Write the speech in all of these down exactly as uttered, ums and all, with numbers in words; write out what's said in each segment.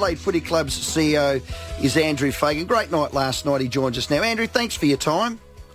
Adelaide Footy Club's C E O is Andrew Fagan. Great night last night. He joins us now. Andrew, thanks for your time.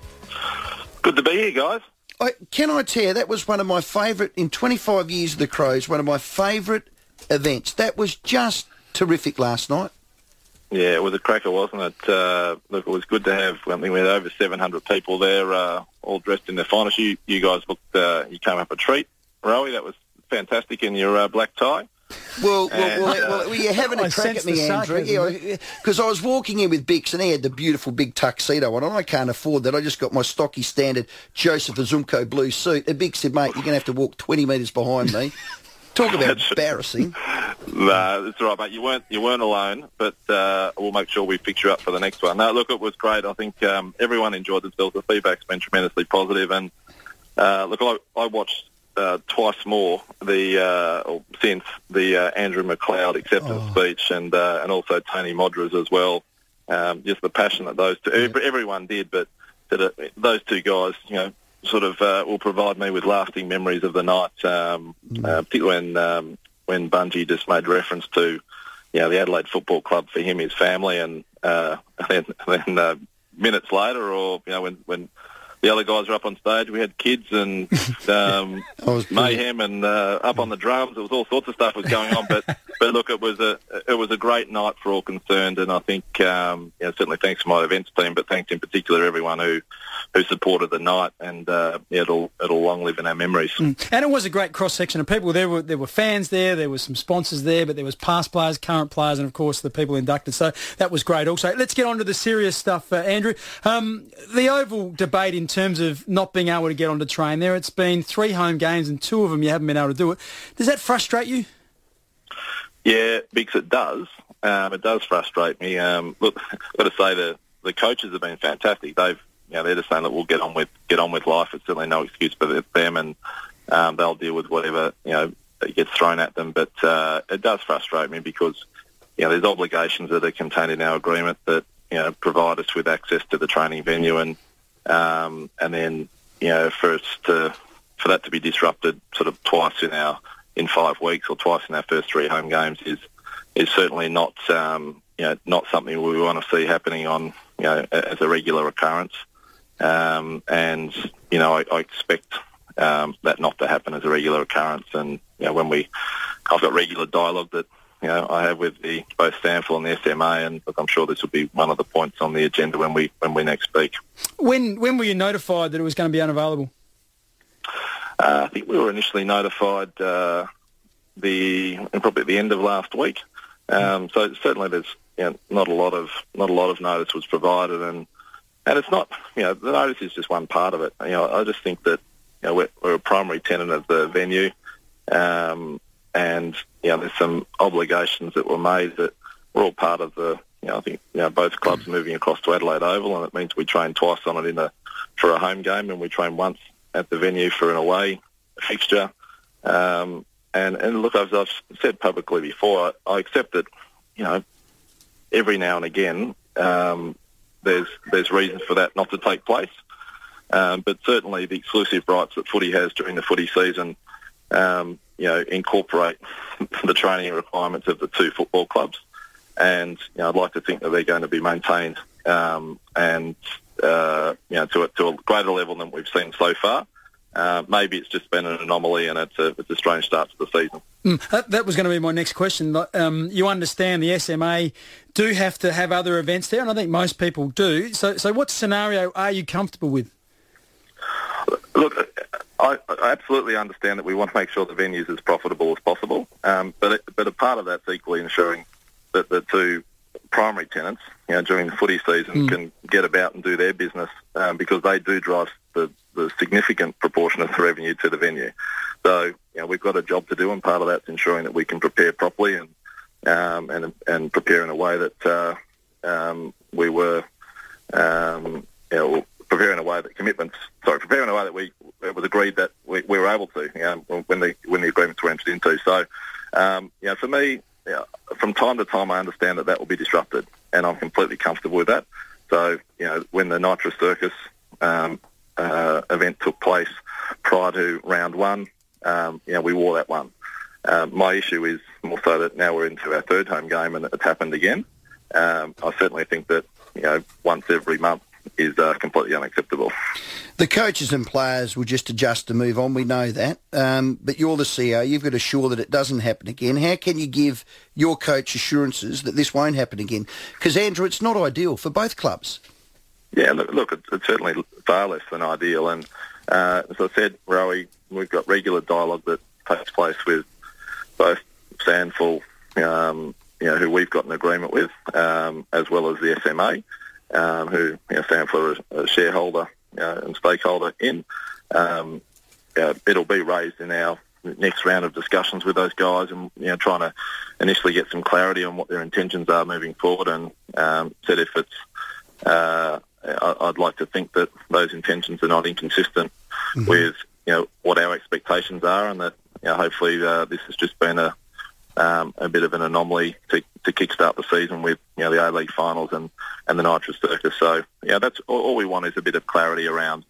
Good to be here, guys. I, can I tell you, that was one of my favourite, in twenty-five years of the Crows, one of my favourite events. That was just terrific last night. Yeah, it was a cracker, wasn't it? Uh, look, it was good to have, I think we had over seven hundred people there, uh, all dressed in their finest. You, you guys looked, uh, you came up a treat. Rowie, that was fantastic in your uh, black tie. Well, And, well, uh, well, well, you're having a I crack at sense me, the Andrew. Because I was walking in with Bix and he had the beautiful big tuxedo on, and I can't afford that. I just got my stocky standard Joseph Azumco blue suit. And Bix said, mate, you're going to have to walk twenty metres behind me. Talk about embarrassing. No, that's all right, mate. You weren't you weren't alone, but uh, we'll make sure we fix you up for the next one. No, look, it was great. I think um, everyone enjoyed themselves. The feedback's been tremendously positive, and uh, look, I, I watched uh, twice more the uh, or since the uh, Andrew McLeod acceptance Oh. speech, and uh, and also Tony Modras as well. Um, just the passion that those two, Yeah. everyone did, but that it, those two guys, you know, sort of uh, will provide me with lasting memories of the night, um, uh, particularly when um, when Bungie just made reference to, you know, the Adelaide Football Club for him, his family, and uh, then, then uh, minutes later, or you know, when when the other guys were up on stage, we had kids and um, I was mayhem and uh, up on the drums. It was all sorts of stuff was going on, but but look, it was a it was a great night for all concerned, and I think um, you know, certainly thanks to my events team, but thanks in particular everyone who. who supported the night, and uh, yeah, it'll it'll long live in our memories. Mm. And it was a great cross-section of people. There were there were fans there, there were some sponsors there, but there was past players, current players, and of course the people inducted. So that was great also. Let's get on to the serious stuff, uh, Andrew. Um, the Oval debate in terms of not being able to get on to train there, it's been three home games and two of them you haven't been able to do it. Does that frustrate you? Yeah, because it does. Um, it does frustrate me. Um, look, I've got to say the, the coaches have been fantastic. They've You know, they're just saying that we'll get on with get on with life. It's certainly no excuse for them, and um, they'll deal with whatever you know gets thrown at them. But uh, it does frustrate me because you know there's obligations that are contained in our agreement that you know provide us with access to the training venue, and um, and then you know for us to for that to be disrupted sort of twice in our in five weeks or twice in our first three home games is is certainly not um, you know not something we want to see happening on you know as a regular occurrence. Um, and, you know, I, I expect um, that not to happen as a regular occurrence. And, you know, when we, I've got regular dialogue that, you know, I have with the both SANFL and the S M A, and look, I'm sure this will be one of the points on the agenda when we when we next speak. When when were you notified that it was going to be unavailable? Uh, I think we were initially notified uh, the probably at the end of last week. Um, so certainly there's you know, not a lot of not a lot of notice was provided, and. And it's not, you know, the notice is just one part of it. You know, I just think that, you know, we're, we're a primary tenant of the venue, um, and, you know, there's some obligations that were made that were all part of the, you know, I think, you know, both clubs moving across to Adelaide Oval, and it means we train twice on it in a, for a home game, and we train once at the venue for an away fixture. Um, and, and look, as I've said publicly before, I, I accept that, you know, every now and again, um, There's there's reasons for that not to take place, um, but certainly the exclusive rights that footy has during the footy season, um, you know, incorporate the training requirements of the two football clubs, and you know, I'd like to think that they're going to be maintained, um, and uh, you know, to a, to a greater level than we've seen so far. Uh, maybe it's just been an anomaly, and it's a it's a strange start to the season. Mm, that, that was going to be my next question. Um, you understand the S M A do have to have other events there, and I think most people do. So, so what scenario are you comfortable with? Look, I, I absolutely understand that we want to make sure the venue's as profitable as possible, um, but it, but a part of that's equally ensuring that the two primary tenants, you know, during the footy season mm. can get about and do their business um, because they do drive the, the significant proportion of the revenue to the venue. So, you know, we've got a job to do, and part of that's ensuring that we can prepare properly and um, and and prepare in a way that uh, um, we were, um, you know, prepare in a way that commitments, sorry, prepare in a way that we it was agreed that we, we were able to, you know, when the when the agreements were entered into. So, um, you know, for me, you know, from time to time, I understand that that will be disrupted, and I'm completely comfortable with that. So, you know, when the Nitro Circus um, uh, event took place prior to round one, um, you know, we wore that one. Uh, my issue is more so that now we're into our third home game and it's happened again. Um, I certainly think that, you know, once every month is uh, completely unacceptable. The coaches and players will just adjust to move on, we know that. Um, but you're the C E O, you've got to assure that it doesn't happen again. How can you give your coach assurances that this won't happen again? Because, Andrew, it's not ideal for both clubs. Yeah, look, look it's, it's certainly far less than ideal. And uh, as I said, Rowie, we've got regular dialogue that takes place with both Sandful, um, you know, who we've got an agreement with, um, as well as the S M A, um, who, you know, Sandful are a shareholder uh, and stakeholder in. Um, uh, it'll be raised in our next round of discussions with those guys, and, you know, trying to initially get some clarity on what their intentions are moving forward. And um, said if it's, uh, I'd like to think that those intentions are not inconsistent mm-hmm. with, you know, what our expectations are, and that, you know, hopefully uh, this has just been a um, a bit of an anomaly to, to kickstart the season with, you know, the A-League finals and, and the Nitro Circus. So, yeah, that's all, all we want is a bit of clarity around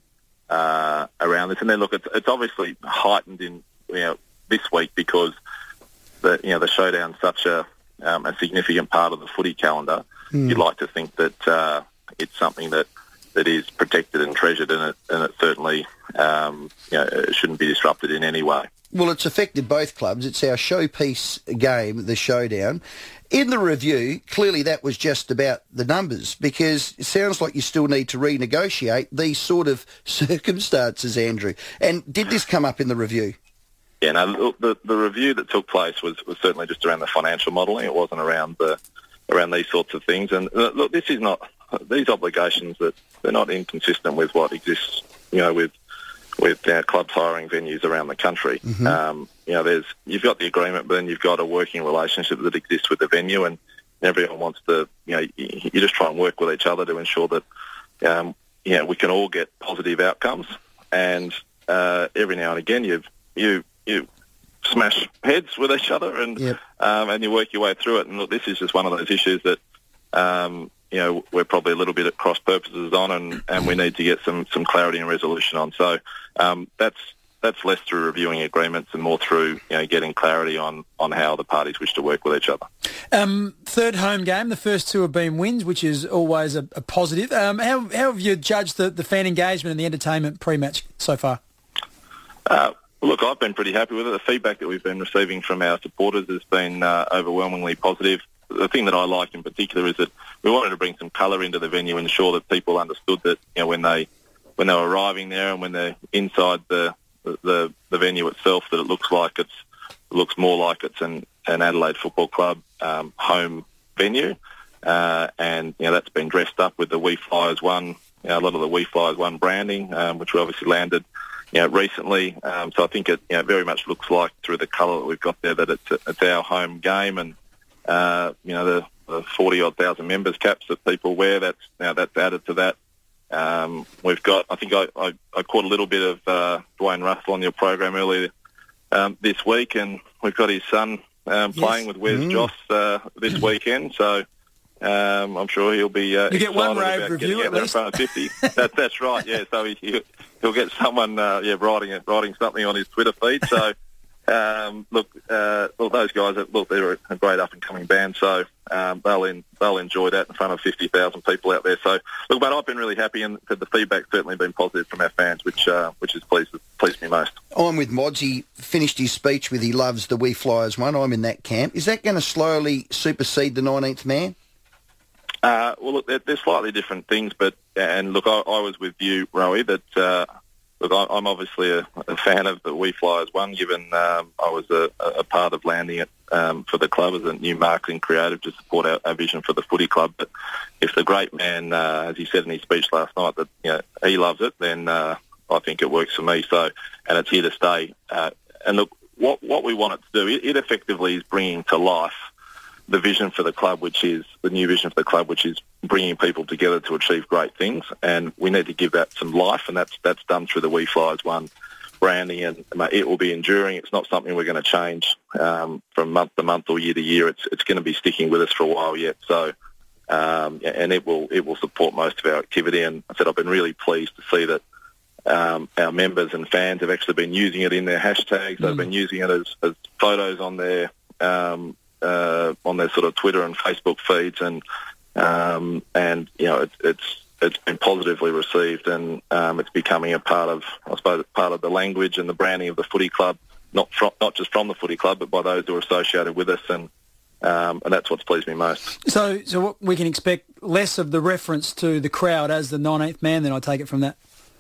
uh, around this. And then, look, it's, it's obviously heightened in, you know, this week because the, you know, the showdown's such a um, a significant part of the footy calendar. Mm. You'd like to think that uh, it's something that, that is protected and treasured, and it, and it certainly um, you know, it shouldn't be disrupted in any way. Well, it's affected both clubs. It's our showpiece game, the showdown. In the review, clearly that was just about the numbers, because it sounds like you still need to renegotiate these sort of circumstances, Andrew. And did this come up in the review? Yeah, no, the, the review that took place was, was certainly just around the financial modelling. It wasn't around the around these sorts of things. And look, this is not, these obligations, that they're not inconsistent with what exists, you know, with with our clubs hiring venues around the country. Mm-hmm. Um, you know, there's, you've got the agreement, but then you've got a working relationship that exists with the venue, and everyone wants to, you know, you, you just try and work with each other to ensure that, um, you know, we can all get positive outcomes. And uh, every now and again, you you you smash heads with each other, and yep. um, and you work your way through it. And look, this is just one of those issues that, um, you know, we're probably a little bit at cross purposes on, and, and we need to get some, some clarity and resolution on. So um, that's that's less through reviewing agreements and more through, you know, getting clarity on, on how the parties wish to work with each other. Um, third home game, the first two have been wins, which is always a, a positive. Um, how, how have you judged the, the fan engagement and the entertainment pre-match so far? Uh, look, I've been pretty happy with it. The feedback that we've been receiving from our supporters has been uh, overwhelmingly positive. The thing that I like in particular is that we wanted to bring some colour into the venue and ensure that people understood that, you know, when they when they were arriving there and when they're inside the the, the venue itself, that it looks like it's it looks more like it's an, an Adelaide Football Club um, home venue, uh, and, you know, that's been dressed up with the We Fly as One, you know, a lot of the We Fly as One branding, um, which we obviously landed, you know, recently. Um, so I think it, you know, very much looks like, through the colour that we've got there, that it's it's our home game. And Uh, you know, the, the forty odd thousand members caps that people wear, that's now that's added to that. Um, we've got, I think I, I, I caught a little bit of uh, Dwayne Russell on your program earlier um, this week, and we've got his son um, yes. playing with Wes mm. Joss uh, this weekend. So um, I'm sure he'll be uh, you get one rave review at least. In front of fifty. that, that's right. Yeah. So he, he'll get someone uh, yeah writing it, writing something on his Twitter feed. So. Um, look, uh, well, those guys, are, look, they're a great up-and-coming band, so um, they'll in, they'll enjoy that in front of fifty thousand people out there. So, look, mate, I've been really happy, and the feedback's certainly been positive from our fans, which uh, which has pleased pleased me most. I'm with Mods. He finished his speech with he loves the We Fly as One. I'm in that camp. Is that going to slowly supersede the nineteenth man? Uh, well, look, they're, they're slightly different things, but and look, I, I was with you, Rowie, that. Uh, Look, I'm obviously a, a fan of the We Fly as One, given um, I was a, a part of landing it um, for the club as a new marketing creative to support our, our vision for the footy club. But if the great man, uh, as he said in his speech last night, that, you know, he loves it, then uh, I think it works for me. So, and it's here to stay. Uh, and look, what what we want it to do, it, it effectively is bringing to life the vision for the club, which is the new vision for the club, which is bringing people together to achieve great things. And we need to give that some life, and that's that's done through the We Fly as One branding, and it will be enduring. It's not something we're going to change um, from month to month or year to year. It's it's going to be sticking with us for a while yet. So, um, and it will it will support most of our activity. And I said I've been really pleased to see that um, our members and fans have actually been using it in their hashtags. Mm. They've been using it as, as photos on their um, uh, on their sort of Twitter and Facebook feeds, and um, and you know it, it's it's been positively received, and um, it's becoming a part of, I suppose, part of the language and the branding of the footy club, not from, not just from the footy club, but by those who are associated with us, and um, and that's what's pleased me most. So, so what we can expect less of the reference to the crowd as the nineteenth man, then I take it from that.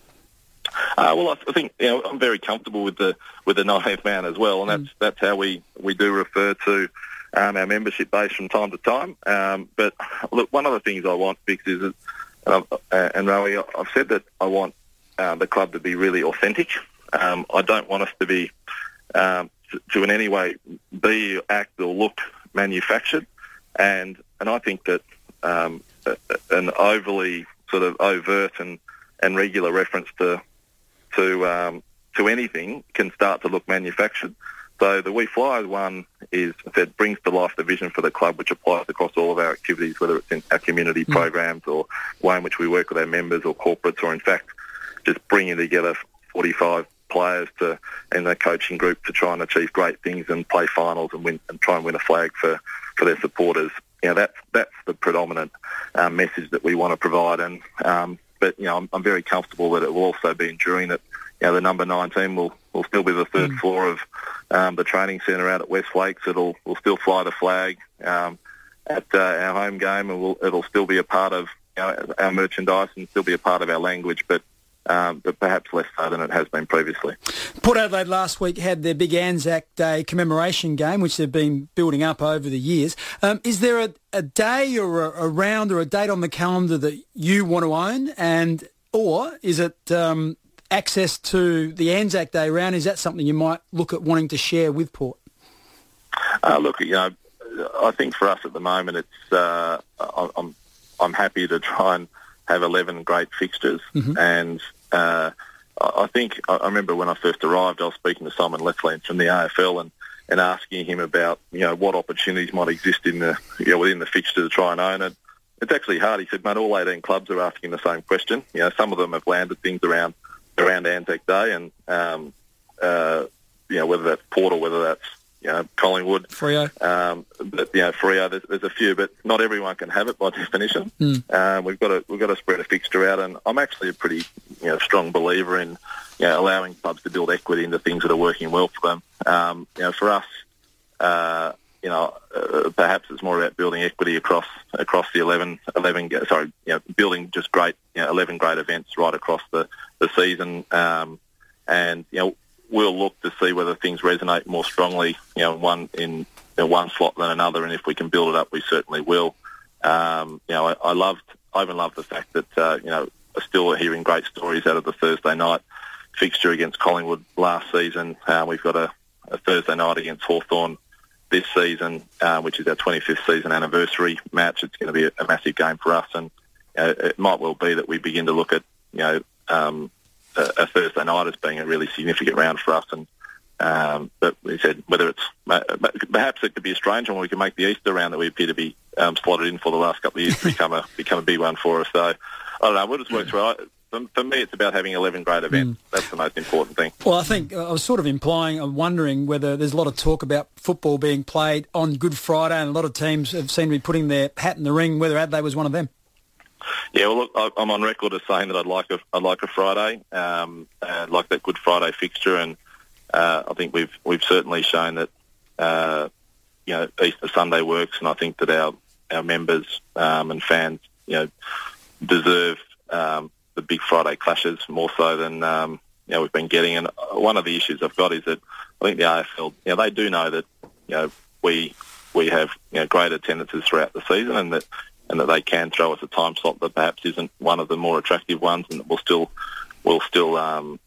Uh, well, I, I think you know I'm very comfortable with the with the nineteenth man as well, and that's mm. that's how we, we do refer to um, our membership base from time to time. Um, but look, one of the things I want, Vix, is, uh, and Rowie, I've said that I want uh, the club to be really authentic. Um, I don't want us to be um, to, to in any way be, act, or look manufactured, and and I think that um, an overly sort of overt and, and regular reference to to um, to anything can start to look manufactured. So the We Fly one is that brings to life the vision for the club, which applies across all of our activities, whether it's in our community mm. programs or way in which we work with our members or corporates, or in fact just bringing together forty-five players to and the coaching group to try and achieve great things and play finals and win and try and win a flag for, for their supporters. You know, that's that's the predominant um, message that we want to provide. And um, but you know, I'm, I'm very comfortable that it will also be enduring. That you know, the number nineteen will, will still be the third mm. floor of um, the training centre out at West Lakes. It'll will still fly the flag um, at uh, our home game, and we'll, it'll still be a part of you know, our merchandise and still be a part of our language. But Um, but perhaps less so than it has been previously. Port Adelaide last week had their big Anzac Day commemoration game, which they've been building up over the years. Um, is there a, a day or a, a round or a date on the calendar that you want to own, and or is it um, access to the Anzac Day round? Is that something you might look at wanting to share with Port? Uh, look, you know, I think for us at the moment, it's uh, I'm I'm happy to try and have eleven great fixtures, mm-hmm. and uh, I think I remember when I first arrived, I was speaking to Simon Lethlean from the A F L and, and asking him about you know what opportunities might exist in the you know within the fixture to try and own it. It's actually hard. He said, mate, all eighteen clubs are asking the same question. You know, some of them have landed things around around Anzac Day, and um, uh, you know whether that's Port or whether that's you know Collingwood, Freo. Um, but you know Freo, there's, there's a few, but not everyone can have it by definition. Mm. Um, we've got to we've got to spread a fixture out, and I'm actually a pretty you know strong believer in you know allowing clubs to build equity into things that are working well for them. Um, you know, for us, uh, you know, uh, perhaps it's more about building equity across across the eleven, eleven sorry, you know, building just great you know, eleven great events right across the the season, um, and you know. We'll look to see whether things resonate more strongly, you know, one in you know, one slot than another, and if we can build it up, we certainly will. Um, you know, I, I loved, I even love the fact that uh, you know, I'm still hearing great stories out of the Thursday night fixture against Collingwood last season. Uh, we've got a, a Thursday night against Hawthorn this season, uh, which is our twenty-fifth season anniversary match. It's going to be a, a massive game for us, and uh, it might well be that we begin to look at, you know. Um, a Thursday night as being a really significant round for us, and um, but we said whether it's uh, perhaps it could be a strange one. We can make the Easter round that we appear to be um, slotted in for the last couple of years to become a become a big one for us. So I don't know. We'll just work through it. For, for me, it's about having eleven great events. Mm. That's the most important thing. Well, I think I was sort of implying, I'm wondering whether there's a lot of talk about football being played on Good Friday, and a lot of teams have seemed to be putting their hat in the ring. Whether Adelaide was one of them. Yeah, well, look, I'm on record as saying that I'd like a, I'd like a Friday, um, I'd like that Good Friday fixture, and uh, I think we've we've certainly shown that uh, you know Easter Sunday works, and I think that our our members um, and fans you know deserve um, the big Friday clashes more so than um, you know we've been getting. And one of the issues I've got is that I think the A F L, you know, they do know that you know we we have you know great attendances throughout the season, and that. and that they can throw us a time slot that perhaps isn't one of the more attractive ones, and that we'll still, we'll still, um,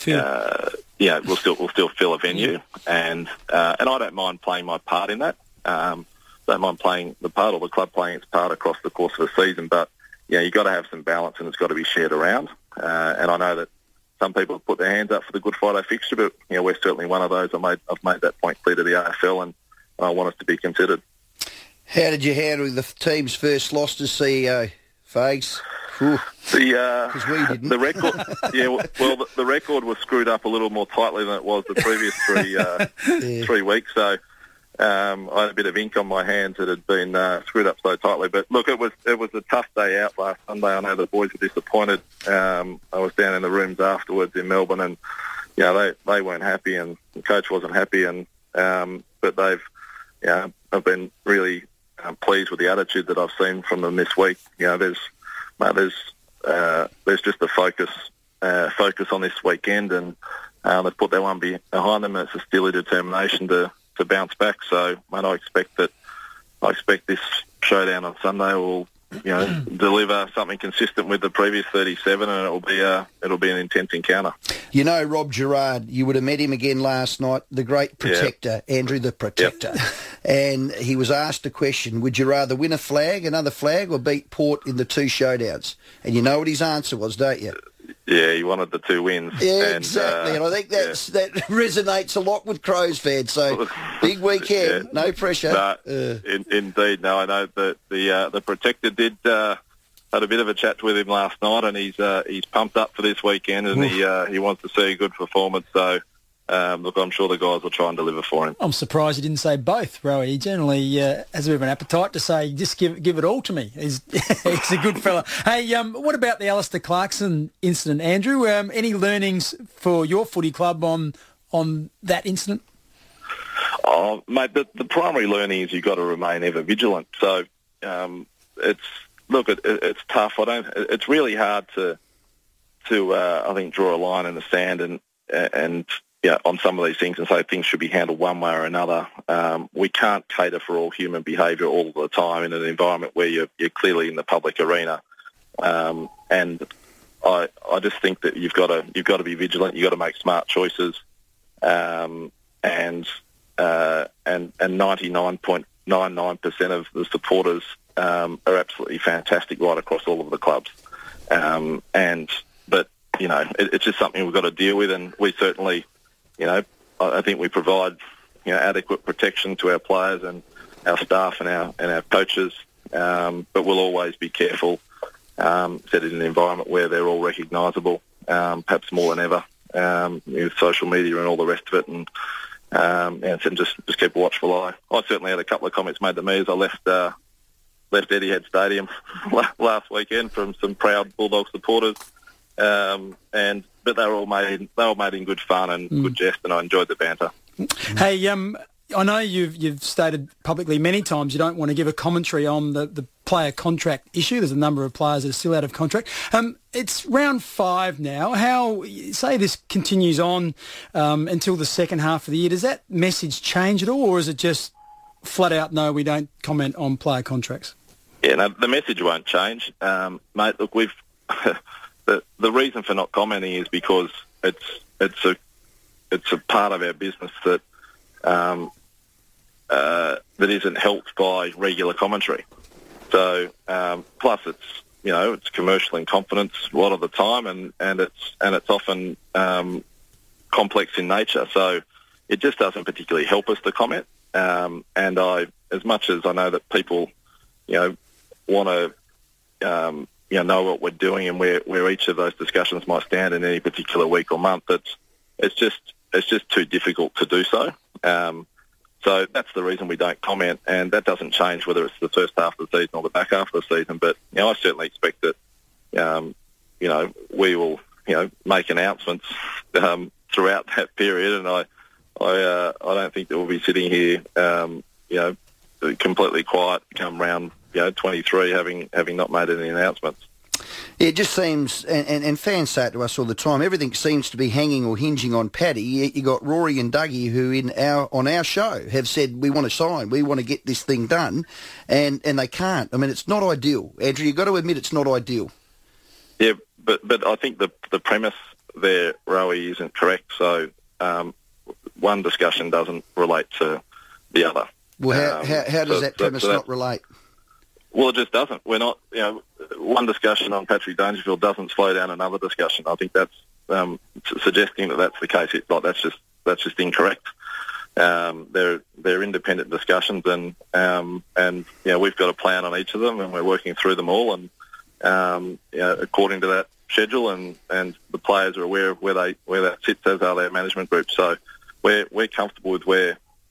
uh, yeah, we'll still, we'll still fill a venue, yeah. and uh, and I don't mind playing my part in that. Um, don't mind playing the part, or the club playing its part across the course of the season. But yeah, you've got to have some balance, and it's got to be shared around. Uh, and I know that some people have put their hands up for the Good Friday fixture, but you know, we're certainly one of those. I made, I've made that point clear to the A F L, and I want us to be considered. How did you handle the team's first loss to C E O, Fags? The uh, we didn't. the record, yeah. Well, the, the record was screwed up a little more tightly than it was the previous three uh, yeah. three weeks. So Um, I had a bit of ink on my hands that had been uh, screwed up so tightly. But look, it was it was a tough day out last Sunday. I know the boys were disappointed. Um, I was down in the rooms afterwards in Melbourne, and you know they, they weren't happy, and the coach wasn't happy. And um, but they've, you know, I've been really um, pleased with the attitude that I've seen from them this week. You know, there's mate, there's uh, there's just a focus uh, focus on this weekend, and uh, they've put their one behind them. And it's a steely determination to. to bounce back. So, mate, I expect that I expect this showdown on Sunday will, you know, deliver something consistent with the previous thirty-seven, and it'll be a it'll be an intense encounter. You know, Rob Gerard, you would have met him again last night, the great protector, yep. Andrew the Protector. Yep. And he was asked a question, would you rather win a flag, another flag, or beat Port in the two showdowns? And you know what his answer was, don't you? Yeah, he wanted the two wins. Yeah, and, exactly. Uh, and I think that's, yeah. that resonates a lot with Crows fans. So, big weekend, yeah. no pressure. No, uh. in, indeed. No, I know that the uh, the Protector did uh, had a bit of a chat with him last night, and he's uh, he's pumped up for this weekend, and Oof. he uh, he wants to see a good performance. So, um, look, I'm sure the guys will try and deliver for him. I'm surprised he didn't say both, Rowie. He generally uh, has a bit of an appetite to say, just give give it all to me. He's, he's a good fella. Hey, um, what about the Alistair Clarkson incident, Andrew? Um, any learnings for your footy club on on that incident? Oh, mate, the, the primary learning is you've got to remain ever vigilant. So um, it's look, it, it, it's tough. I don't. It's really hard to to uh, I think draw a line in the sand and and. Yeah, on some of these things and say things should be handled one way or another. Um, we can't cater for all human behaviour all the time in an environment where you're, you're clearly in the public arena. Um, and I, I just think that you've got to you've got to be vigilant. You've got to make smart choices. Um, and uh, and and ninety-nine point nine nine percent of the supporters um, are absolutely fantastic right across all of the clubs. Um, and but you know it, it's just something we've got to deal with, and we certainly. You know, I think we provide, you know, adequate protection to our players and our staff and our and our coaches, um, but we'll always be careful, um, set it in an environment where they're all recognisable, um, perhaps more than ever, um, with social media and all the rest of it, and um, and just just keep a watchful eye. I certainly had a couple of comments made to me as I left uh, left Etihad Stadium last weekend from some proud Bulldog supporters. Um, and but they were all made they were made in good fun and mm. good jest, and I enjoyed the banter. Hey, um, I know you've you've stated publicly many times you don't want to give a commentary on the, the player contract issue. There's a number of players that are still out of contract. Um, it's round five now. How say this continues on um, until the second half of the year? Does that message change at all, or is it just flat out no? We don't comment on player contracts. Yeah, no, the message won't change, um, mate. Look, we've. The, the reason for not commenting is because it's it's a it's a part of our business that um, uh, that isn't helped by regular commentary. So um, plus it's you know it's commercial in confidence a lot of the time, and, and it's and it's often um, complex in nature. So it just doesn't particularly help us to comment. Um, and I, as much as I know that people, you know, want to. Um, you know, know what we're doing and where, where each of those discussions might stand in any particular week or month. It's it's just it's just too difficult to do so. Um, so that's the reason we don't comment, and that doesn't change whether it's the first half of the season or the back half of the season. But you know, I certainly expect that um, you know we will you know make announcements um, throughout that period, and I I uh, I don't think that we'll be sitting here um, you know completely quiet come round. You know, twenty-three, having having not made any announcements. It just seems, and, and, and fans say it to us all the time, everything seems to be hanging or hinging on Paddy. You, you got Rory and Dougie who in our on our show have said, we want to sign, we want to get this thing done, and, and they can't. I mean, it's not ideal. Andrew, you've got to admit it's not ideal. Yeah, but, but I think the the premise there, Rowie, isn't correct. So um, one discussion doesn't relate to the other. Well, how, um, how, how does so, that premise so that, not relate? Well, it just doesn't. We're not, you know, one discussion on Patrick Dangerfield doesn't slow down another discussion. I think that's um, suggesting that that's the case. It's like that's just that's just incorrect. Um, they're they're independent discussions, and um, and you know we've got a plan on each of them, and we're working through them all, and um, you know, according to that schedule, and, and the players are aware of where they where that sits, as are their management group. So we're we're comfortable with where you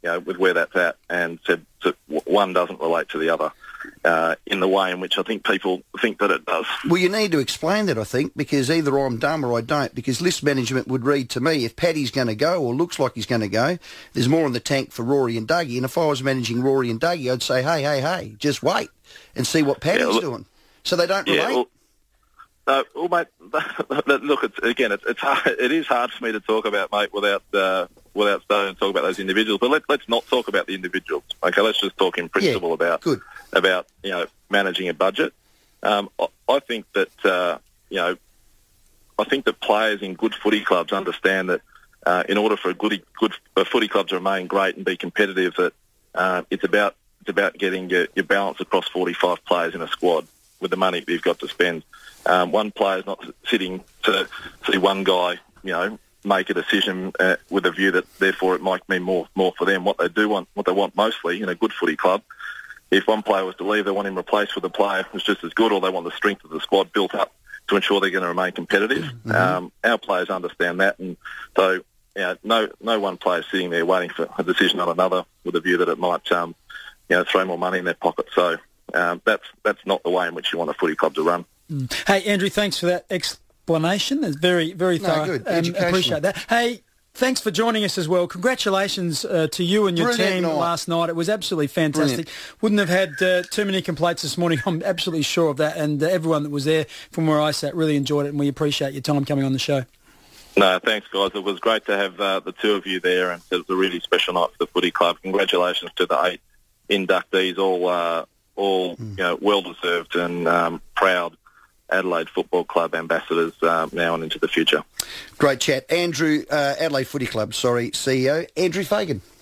you know, with where that's at, and said that one doesn't relate to the other uh, in the way in which I think people think that it does. Well, you need to explain that, I think, because either I'm dumb or I don't, because list management would read to me, if Paddy's going to go, or looks like he's going to go, there's more in the tank for Rory and Dougie, and if I was managing Rory and Dougie, I'd say, hey, hey, hey, just wait and see what Paddy's yeah, look, doing. So they don't relate? Yeah, well, no, well, mate, look, it's, again, it's, it's hard, it is hard for me to talk about, mate, without uh, without starting to talk about those individuals. But let, let's not talk about the individuals. Okay, let's just talk in principle yeah, about good. about you know managing a budget. Um, I, I think that uh, you know, I think that players in good footy clubs understand that uh, in order for a good good a footy club to remain great and be competitive, that uh, it's about it's about getting your, your balance across forty-five players in a squad with the money that you've got to spend. Um, one player's not sitting to see one guy, you know, make a decision uh, with a view that therefore it might mean more more for them. What they do want, what they want mostly in a good footy club, if one player was to leave, they want him replaced with a player who's just as good, or they want the strength of the squad built up to ensure they're going to remain competitive. Mm-hmm. Um, our players understand that, and so you know, no no one player sitting there waiting for a decision on another with a view that it might um, you know throw more money in their pocket. So um, that's that's not the way in which you want a footy club to run. Mm. Hey, Andrew, thanks for that explanation. It's very, very thorough. No, good. Um, appreciate that. Hey, thanks for joining us as well. Congratulations uh, to you and your Brilliant team night. last night. It was absolutely fantastic. Brilliant. Wouldn't have had uh, too many complaints this morning. I'm absolutely sure of that. And uh, everyone that was there from where I sat really enjoyed it, and we appreciate your time coming on the show. No, thanks, guys. It was great to have uh, the two of you there, and it was a really special night for the footy club. Congratulations to the eight inductees, all uh, all mm. you know, well-deserved and um, proud Adelaide Football Club ambassadors uh, now and into the future. Great chat. Andrew, uh, Adelaide Footy Club, sorry, C E O, Andrew Fagan.